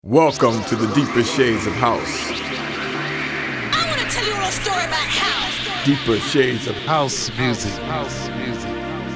Welcome to the Deeper Shades of House. I want to tell you a little story about house. Deeper Shades of House music. House music.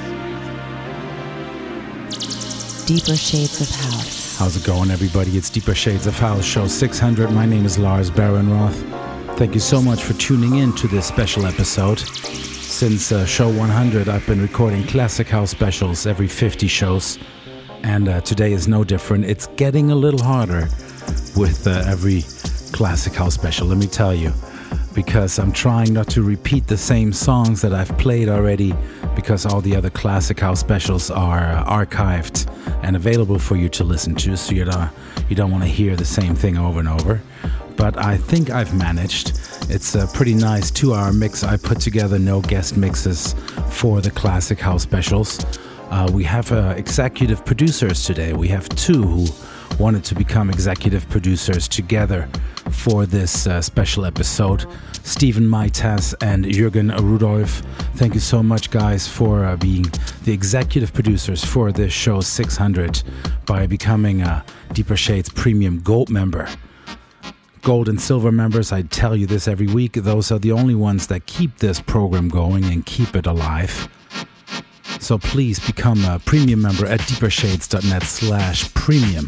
Deeper Shades of House. How's it going, everybody? It's Deeper Shades of House, show 600. My name is Lars Barenroth. Thank you so much for tuning in to this special episode. Since show 100, I've been recording classic house specials every 50 shows. And today is no different. It's getting a little harder with every classic house special, let me tell you. Because I'm trying not to repeat the same songs that I've played already, because all the other classic house specials are archived and available for you to listen to, so you don't want to hear the same thing over and over. But I think I've managed. It's a pretty nice 2-hour mix I put together, no guest mixes for the classic house specials. We have executive producers today. We have two who wanted to become executive producers together for this special episode. Stephen Maitas and Jürgen Rudolph. Thank you so much, guys, for being the executive producers for this show 600 by becoming a Deeper Shades Premium Gold member. Gold and silver members, I tell you this every week, those are the only ones that keep this program going and keep it alive. So please become a premium member at deepershades.net/premium.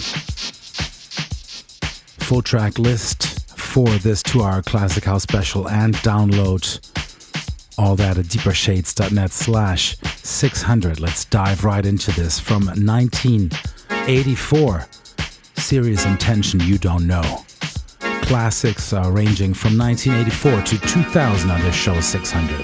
Full track list for this 2-hour classic house special and download all that at deepershades.net/600. Let's dive right into this from 1984. Serious Intention, You Don't Know. Classics ranging from 1984 to 2000 on this show 600.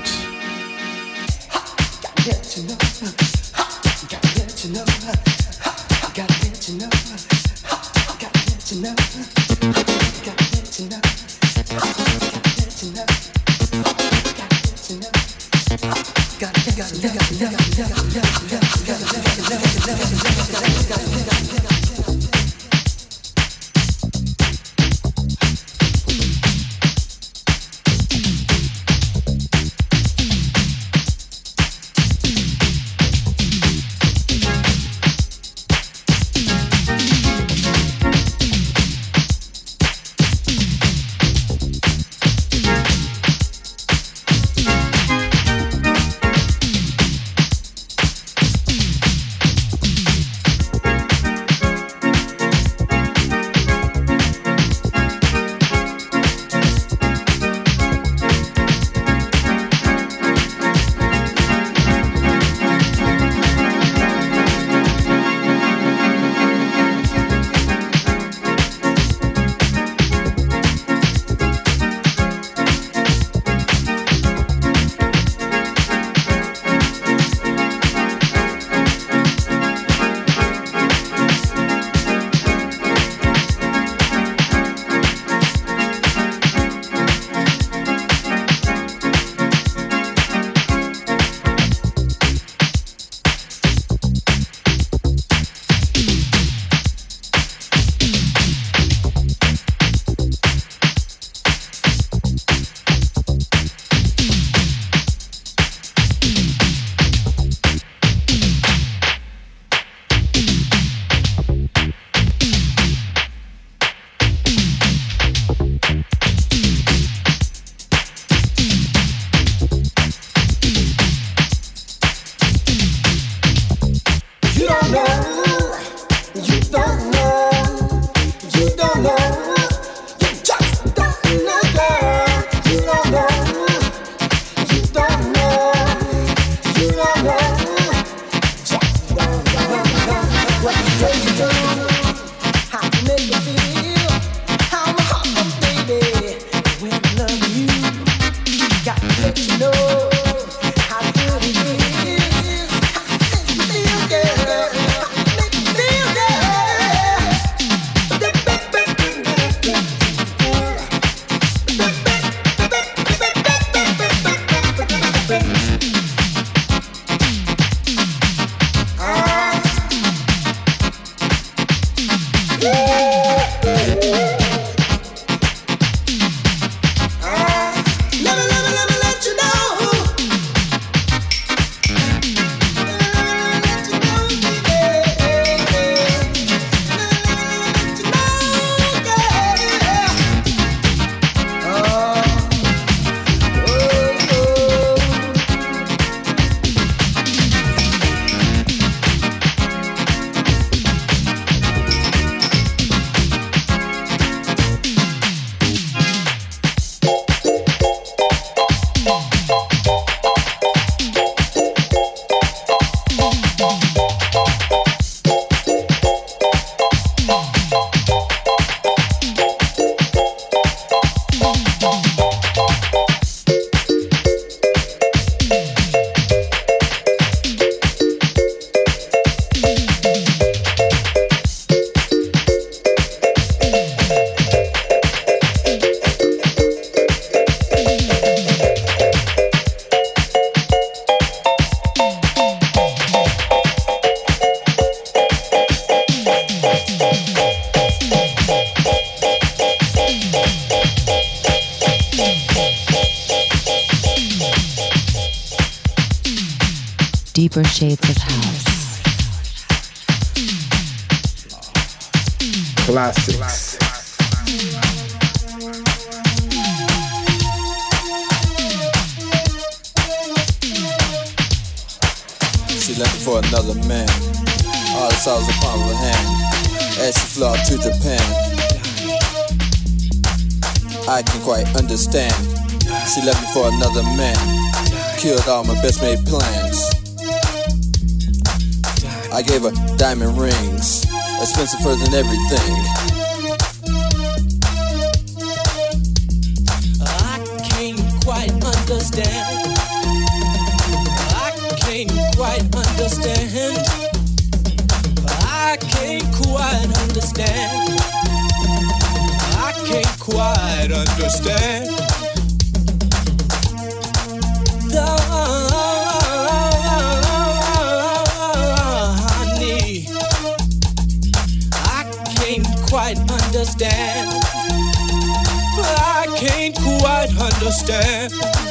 Yeah. Deeper Shades of House. Classics. She left for another man. All the sauce upon her hand. As she flew out to Japan. I can quite understand. She left me for another man. Killed all my best made plans. I gave her diamond rings, expensive furs and everything. I can't quite understand. I can't quite understand. I can't quite understand. I can't quite understand. Honey, I can't quite understand. I can't quite understand.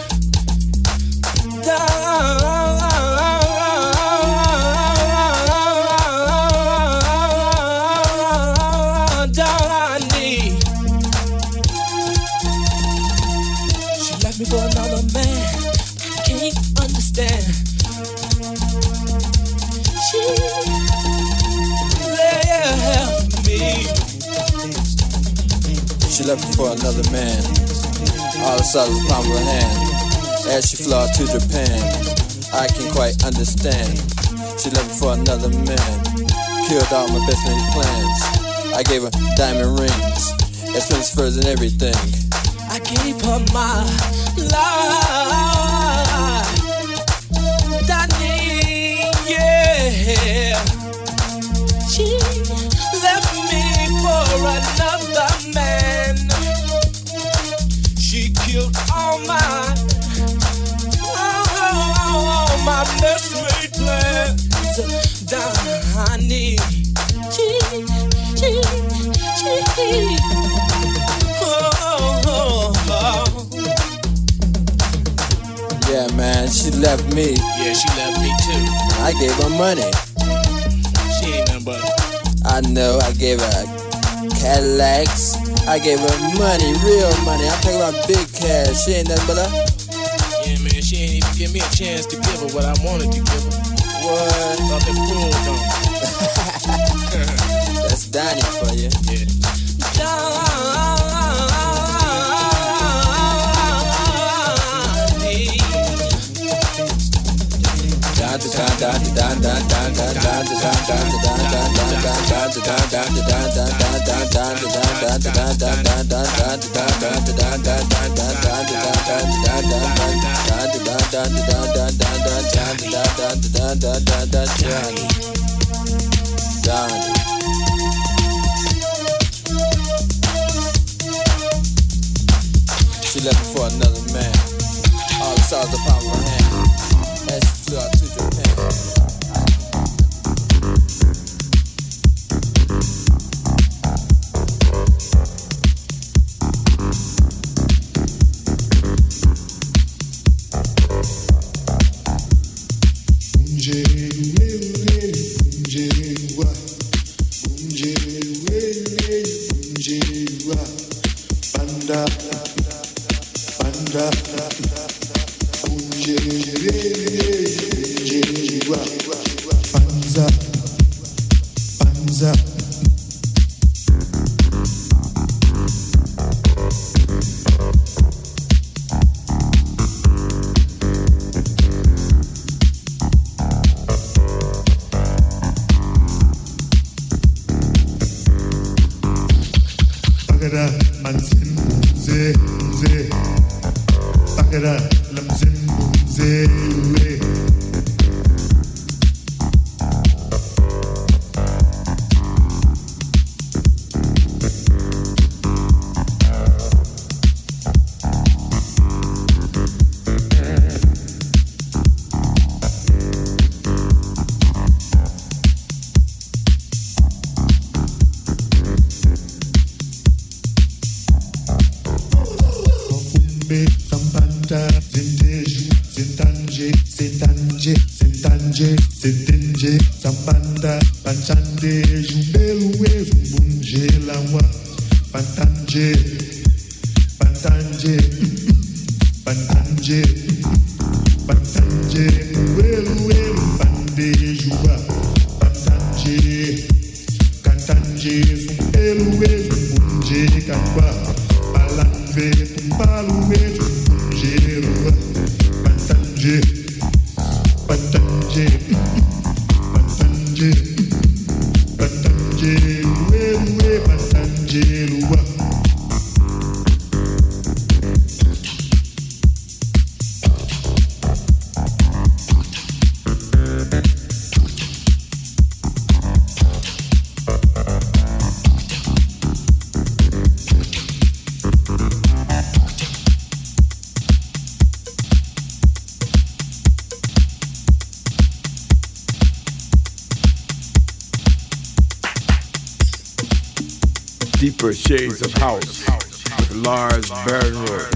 Donnie, she left me for another man. I can't understand. She left me. She left me for another man. All the sauce was palm of her hand. As she flew out to Japan. I can quite understand. She left me for another man. Killed all my best made plans. I gave her diamond rings, expensive furs and everything. I gave her my life, Donnie, yeah. She left me for another man. She killed all my best made plans, Donnie. Yeah, man, she left me. Yeah, she left me too. I gave her money. She ain't nothing but. I know, I gave her Cadillacs. I gave her money, real money. I'm talking about big cash. She ain't nothing but a. Yeah, man, she ain't even give me a chance to give her what I wanted to give her. What? I've been pulled on. That's Donnie for you. Yeah. She left me for another man. All the stars upon her hand. As she flew out to Japan. Zintanje, zintanje, Pantanje, Setenje, Sambanda, Panchande, Jumbelue, Zumbunje, Lawa, Pantanje, Pantanje, Pantanje, Pantanje, Uelue, Pande, Juba, Pantanje, Cantanje, Zumbelue, Zumbunje, Kakwa, Palanve, Tumbalue, Zumbunje, Rua, Pantanje, Pantanje, Pantanje, Pantanje, Uelue, Pantanje, Rua. Deeper Shades of House with Lars Bernroth.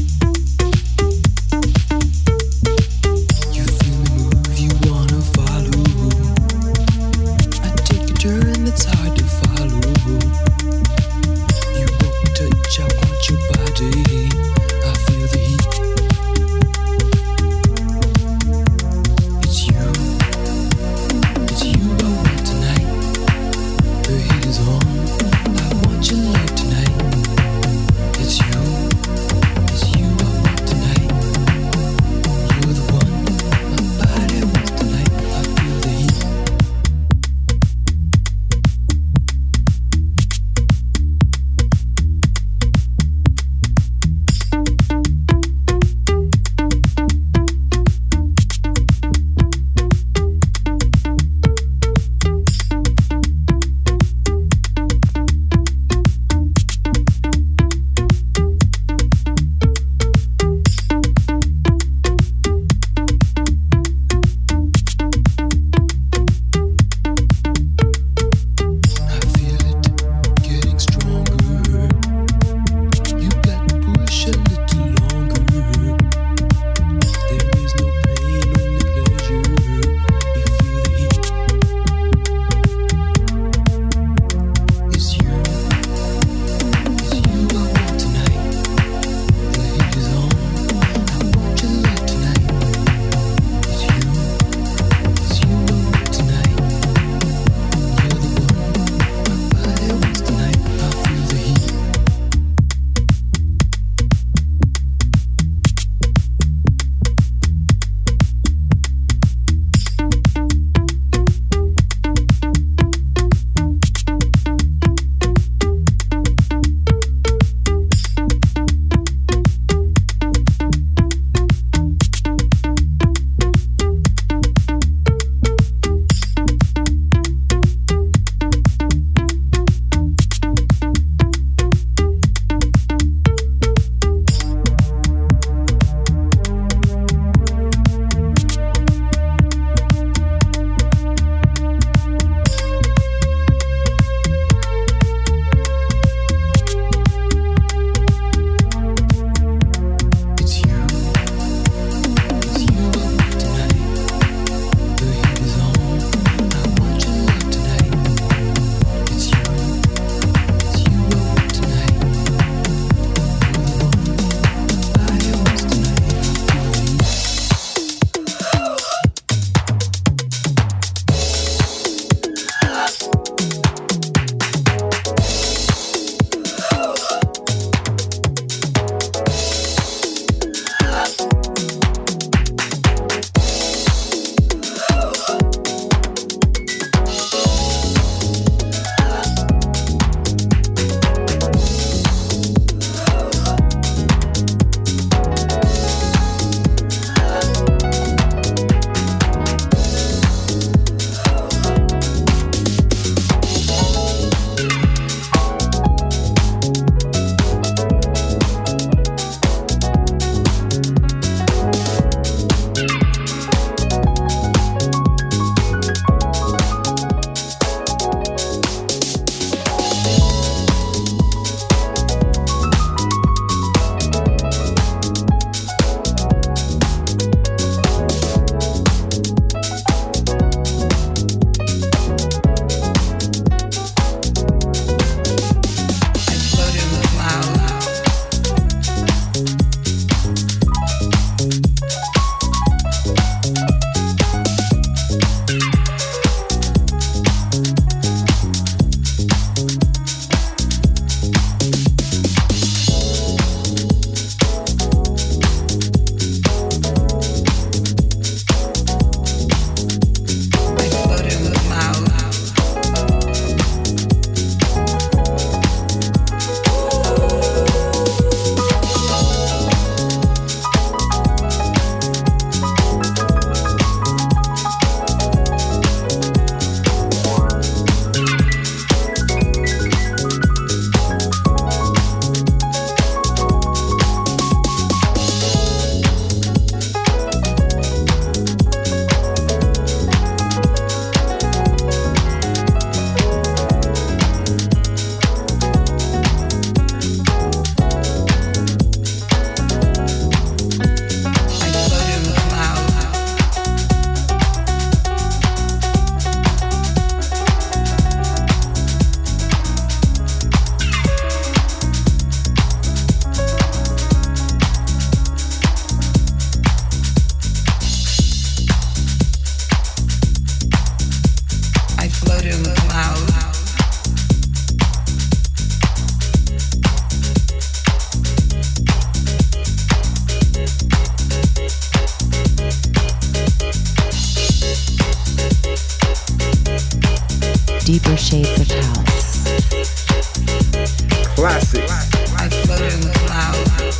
You feel me move, you wanna follow. Deeper shades of house. Classic. I float in the clouds.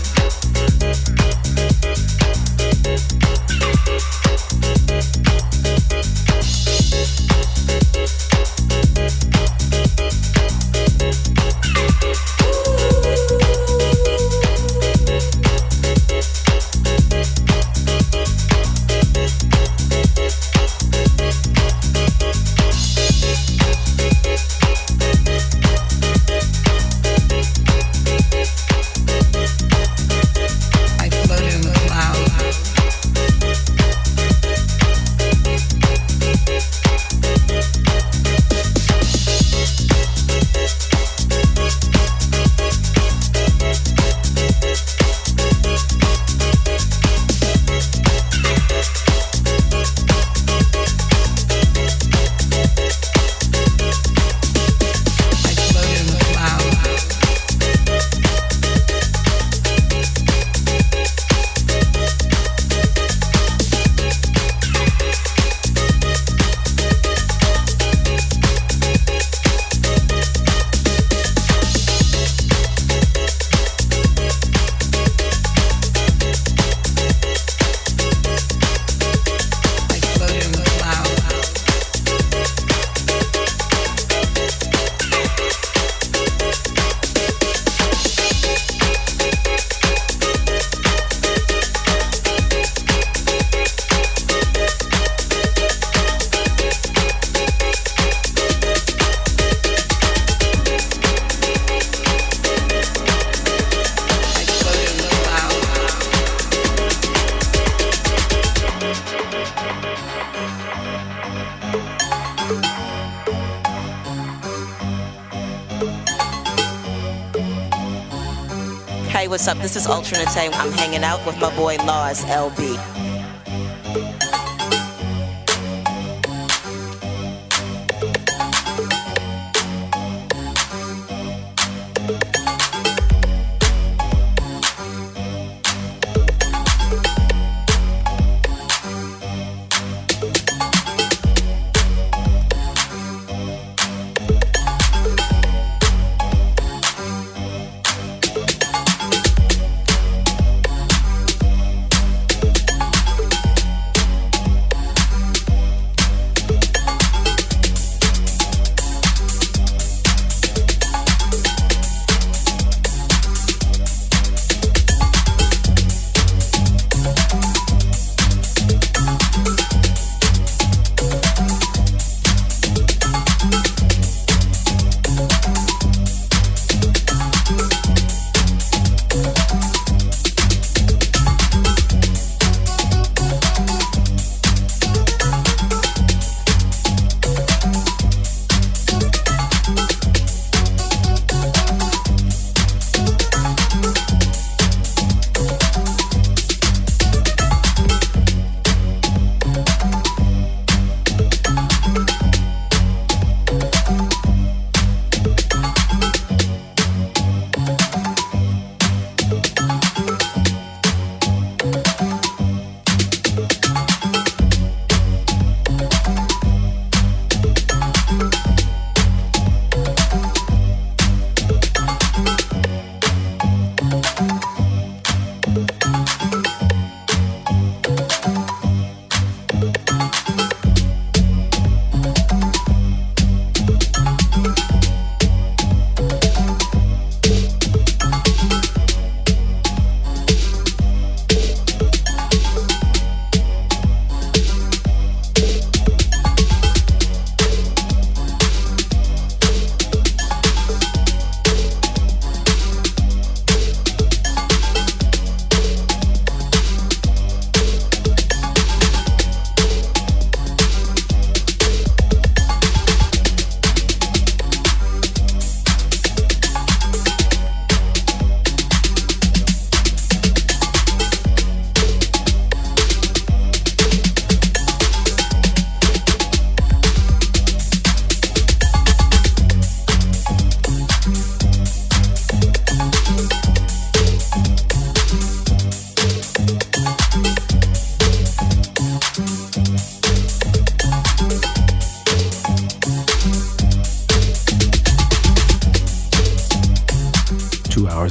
Hey, what's up? This is Ultranate. I'm hanging out with my boy Lars LB.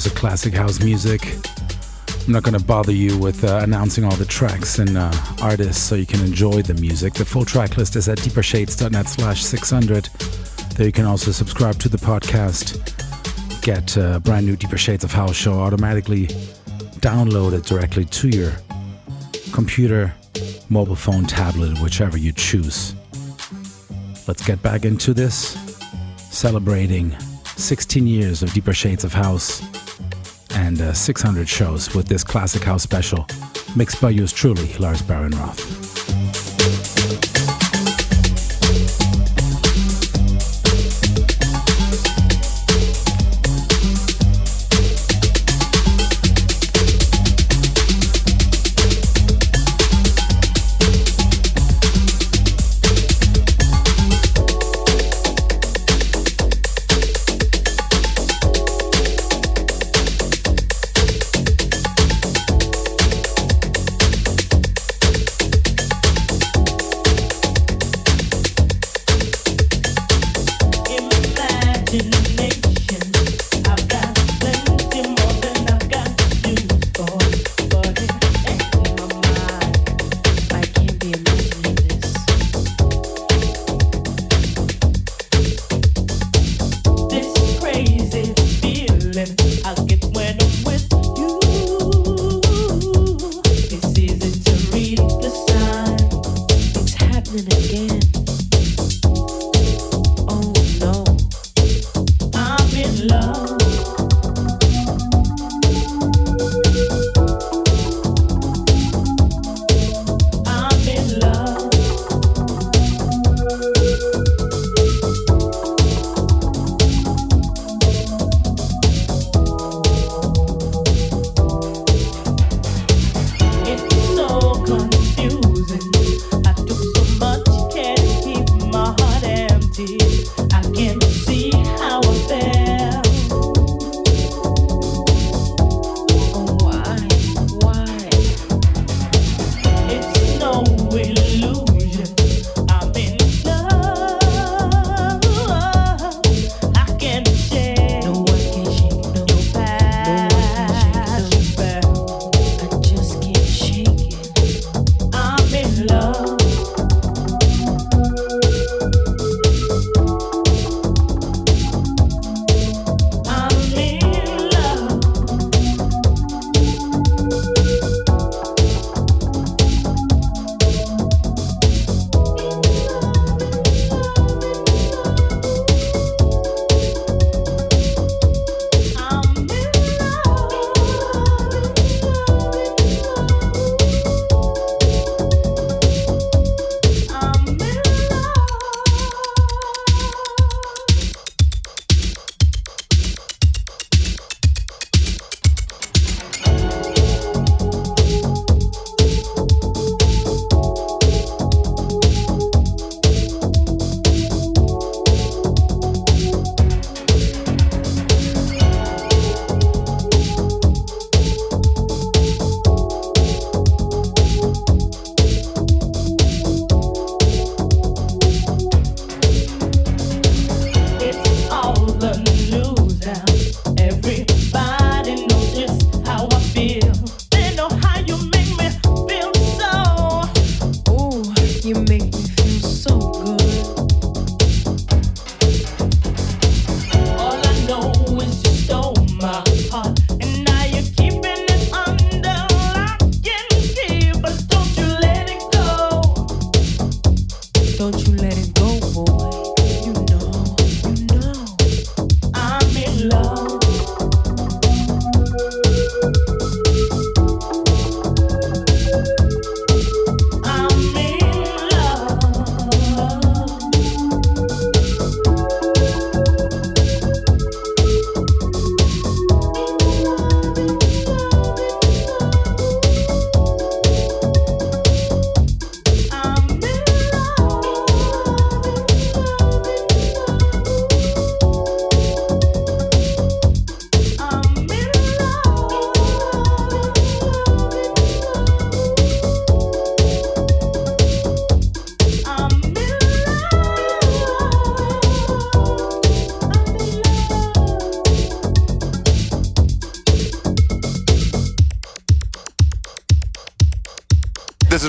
hours of classic house music. I'm not going to bother you with announcing all the tracks and artists so you can enjoy the music. The full track list is at deepershades.net/600. There you can also subscribe to the podcast, get a brand new Deeper Shades of House show automatically downloaded directly to your computer, mobile phone, tablet, whichever you choose. Let's get back into this, celebrating 16 years of Deeper Shades of House and 600 shows with this classic house special, mixed by yours truly, Lars Baron Roth.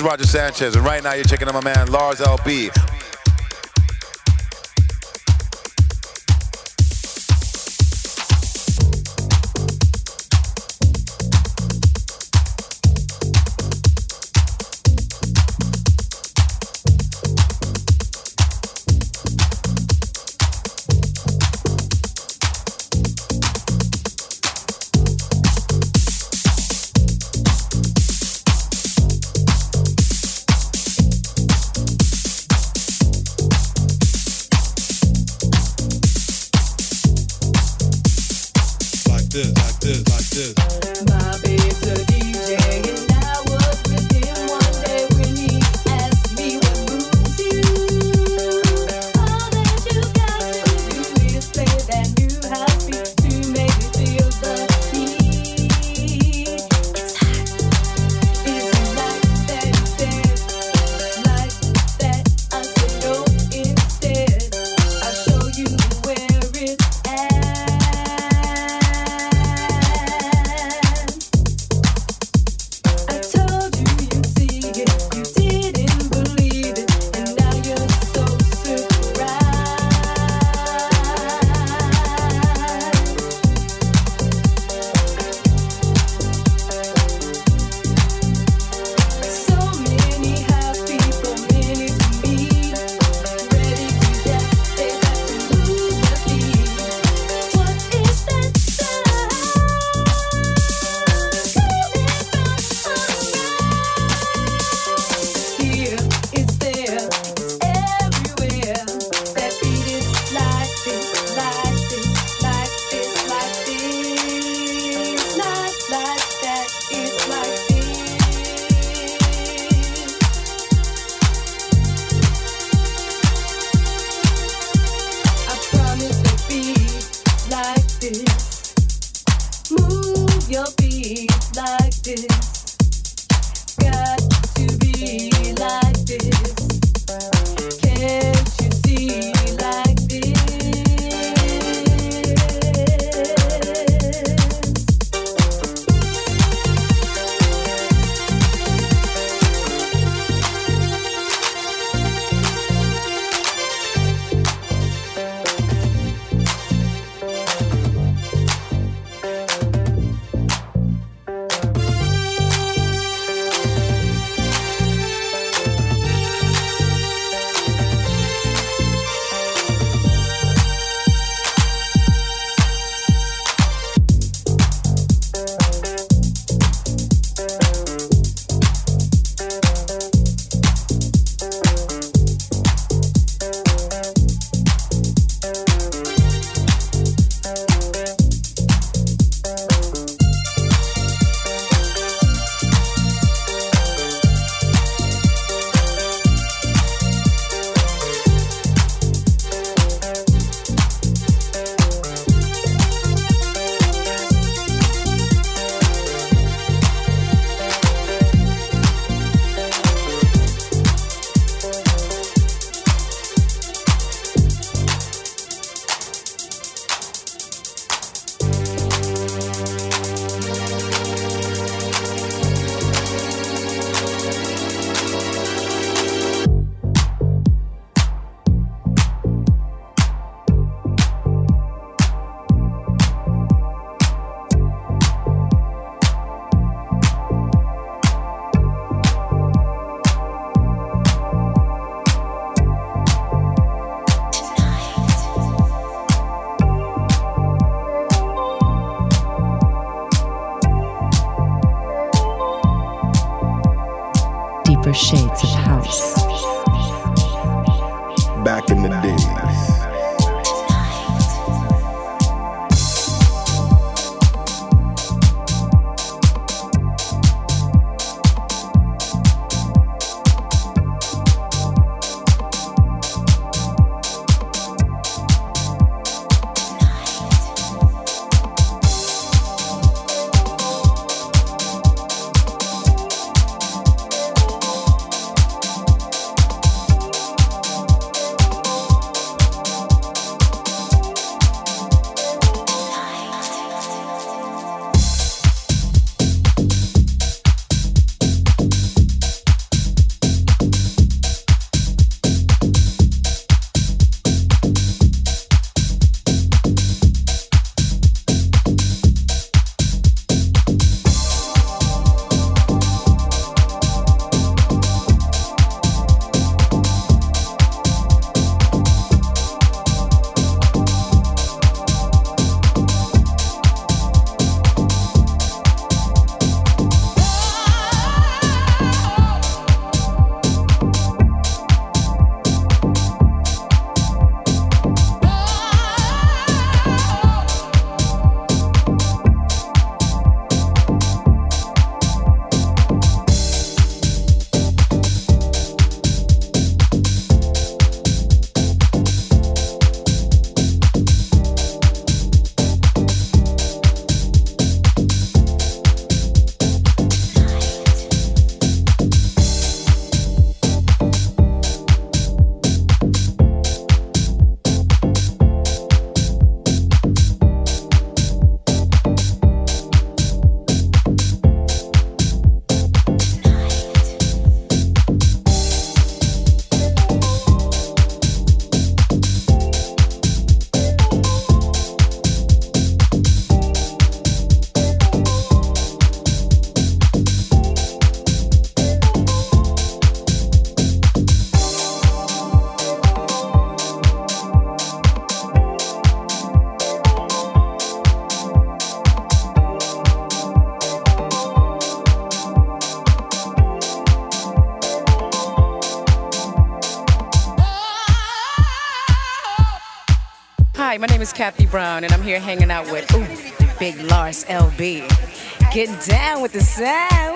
is Roger Sanchez, and right now you're checking out my man Lars LB. Deeper shades of house. Back in the days. Hi, my name is Kathy Brown, and I'm here hanging out with Big Lars LB. Getting down with the sound.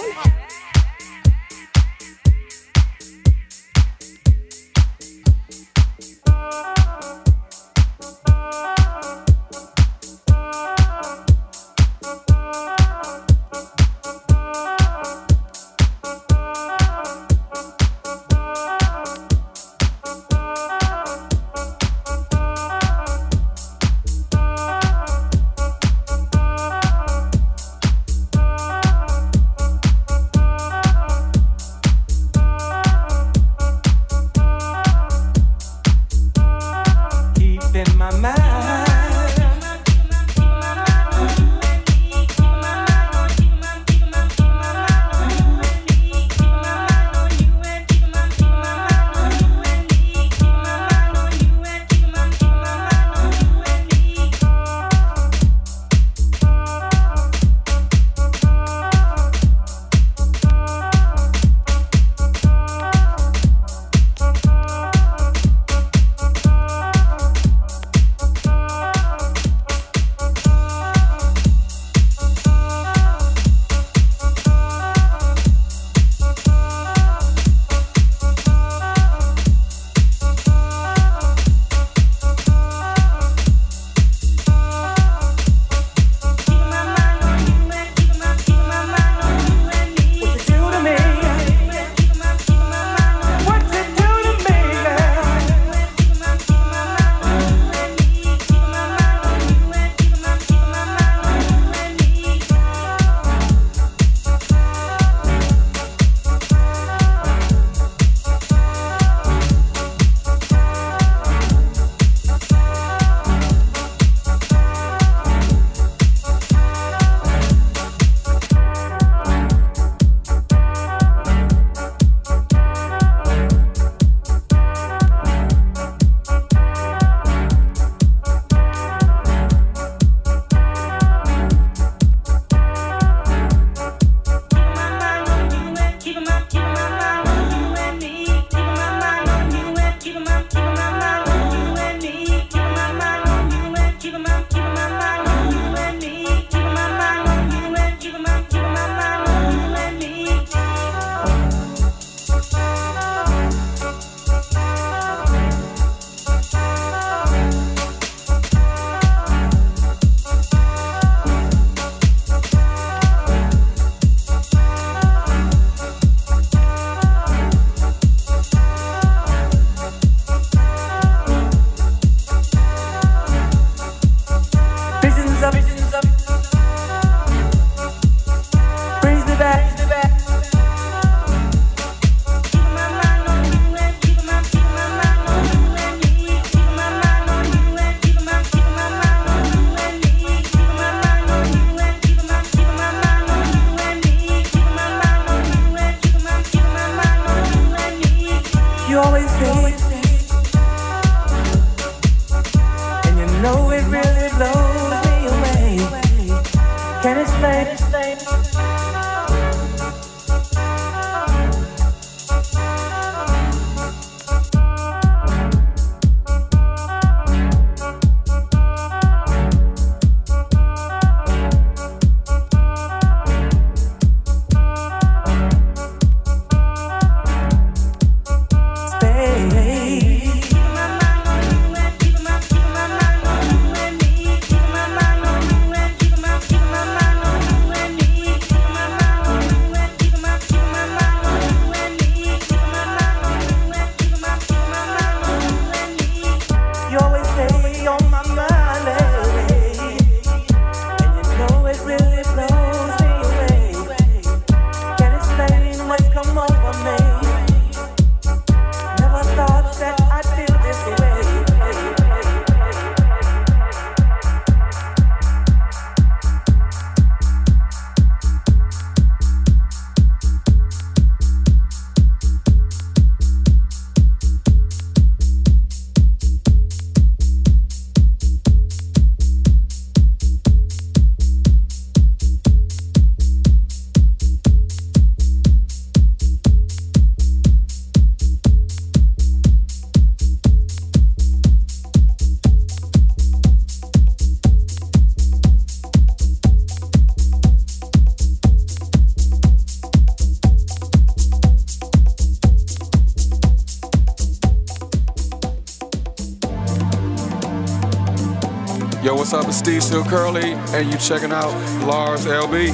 Yo, what's up? It's Steve Still Curly, and you checking out Lars LB.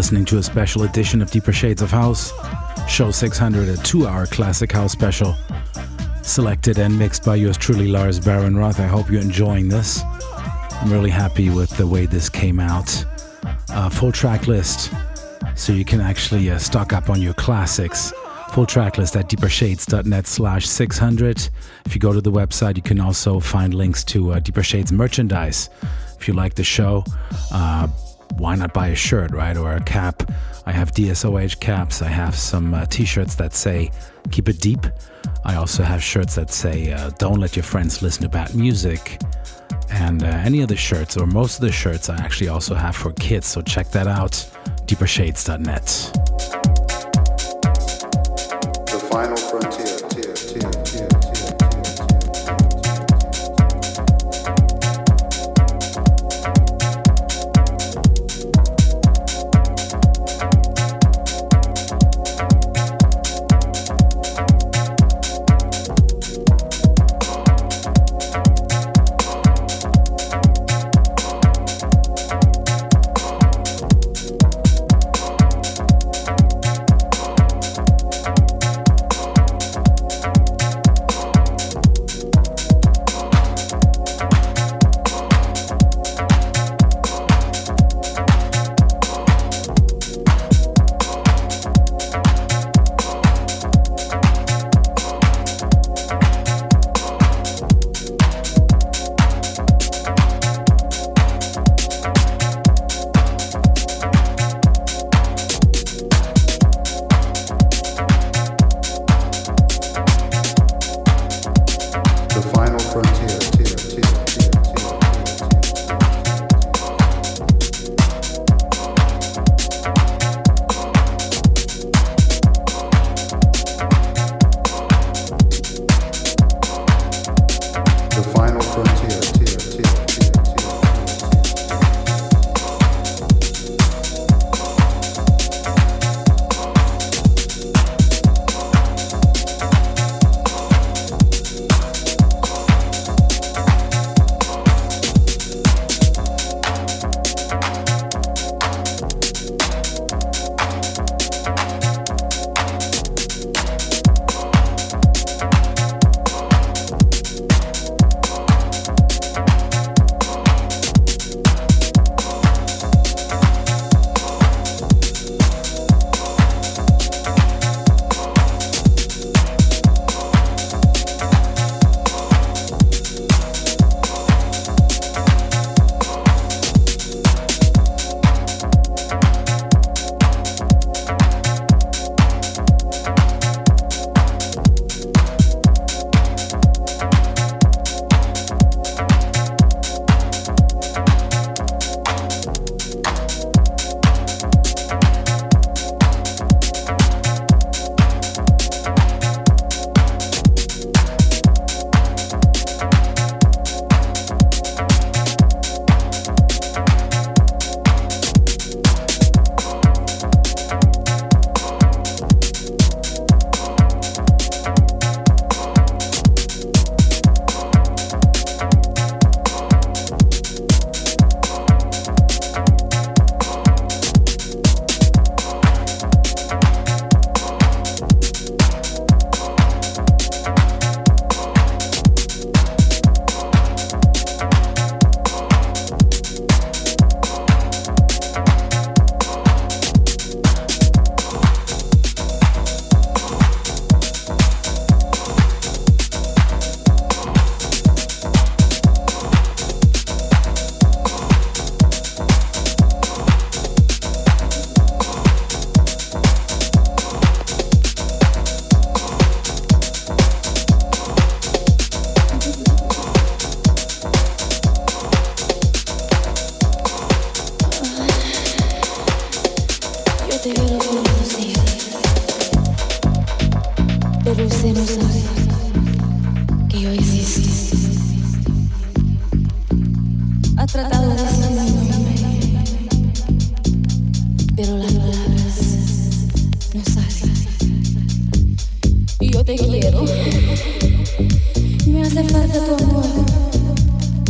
listening to a special edition of Deeper Shades of House, Show 600, a 2-hour classic house special, selected and mixed by yours truly, Lars Baron-Roth. I hope you're enjoying this. I'm really happy with the way this came out. Full track list, so you can actually stock up on your classics. Full track list at deepershades.net/600. If you go to the website, you can also find links to Deeper Shades merchandise. If you like the show, why not buy a shirt, right? Or a cap. I have DSOH caps. I have some t-shirts that say, keep it deep. I also have shirts that say, don't let your friends listen to bad music. And any of the shirts, or most of the shirts, I actually also have for kids. So check that out, deepershades.net. The final frontier.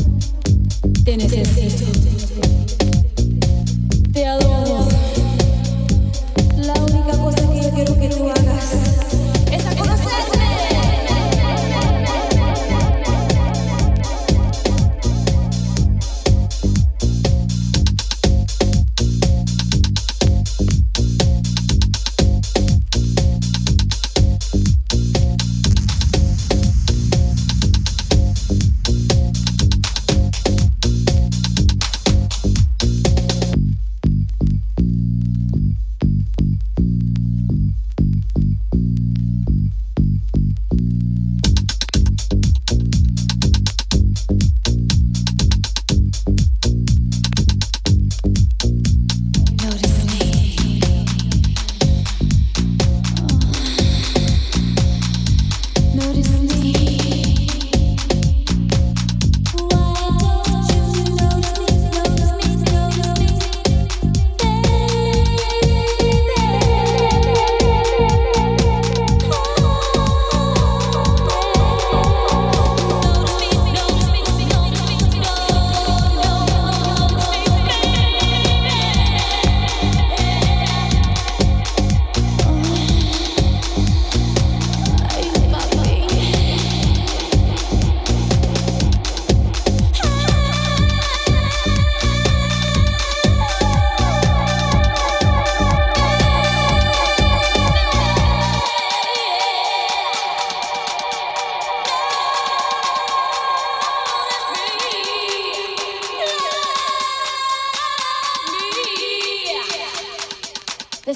Te necesito, te adoro.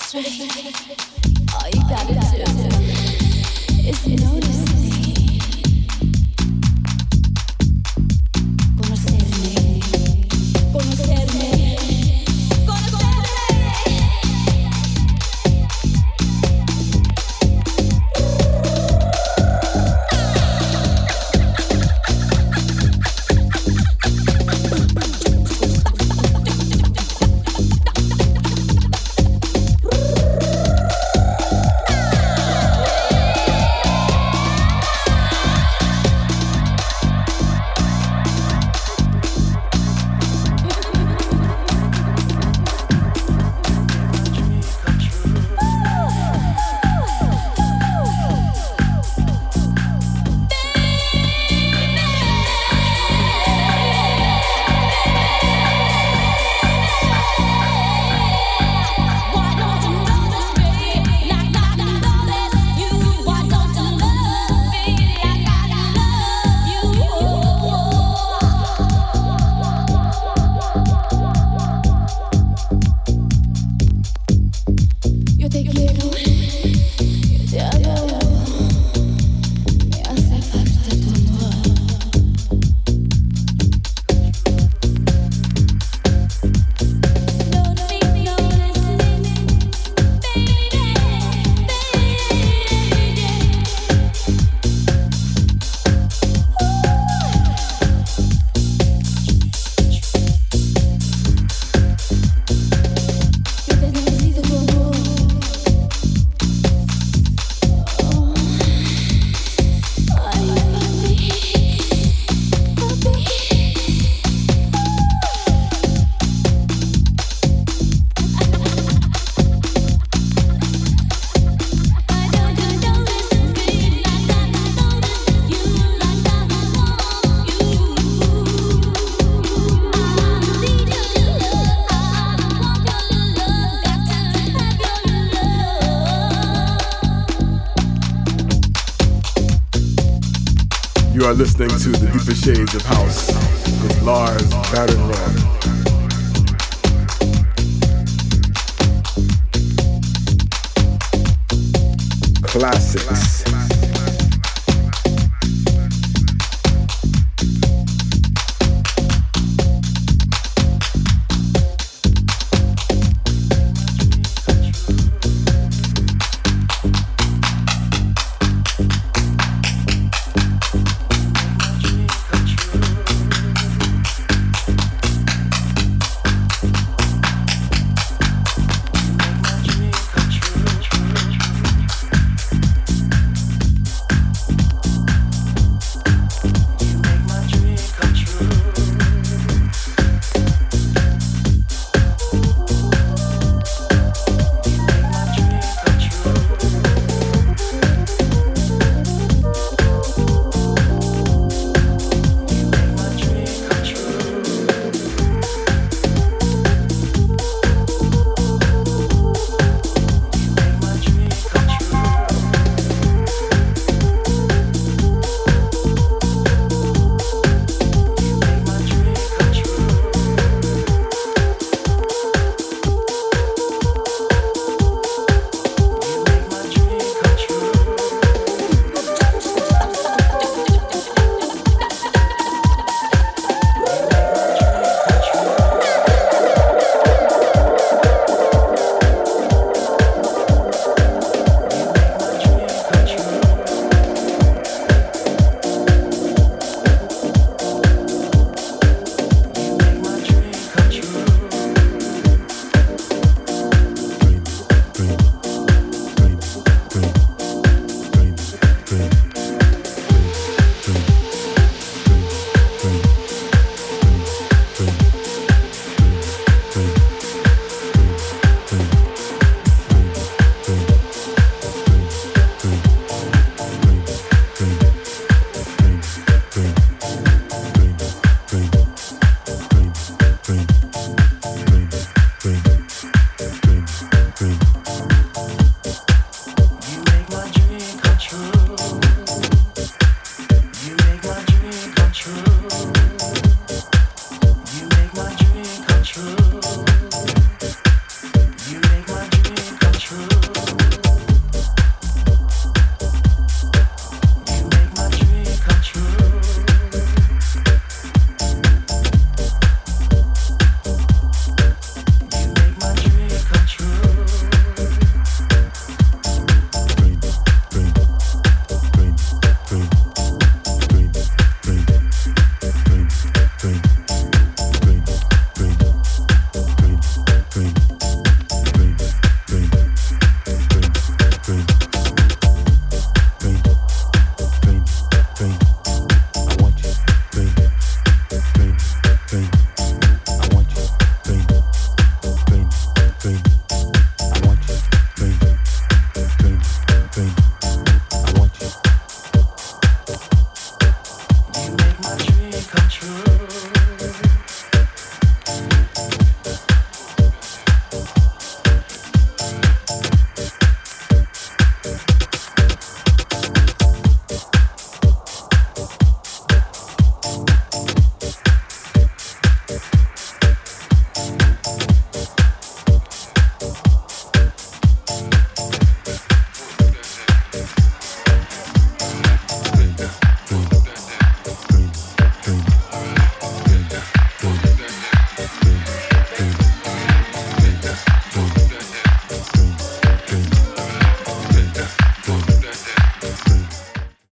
That's right. All you gotta do is notice me. Conocerme. Conocerme. You are listening to The Deeper Shades of House with Lars Barenroth. Classics.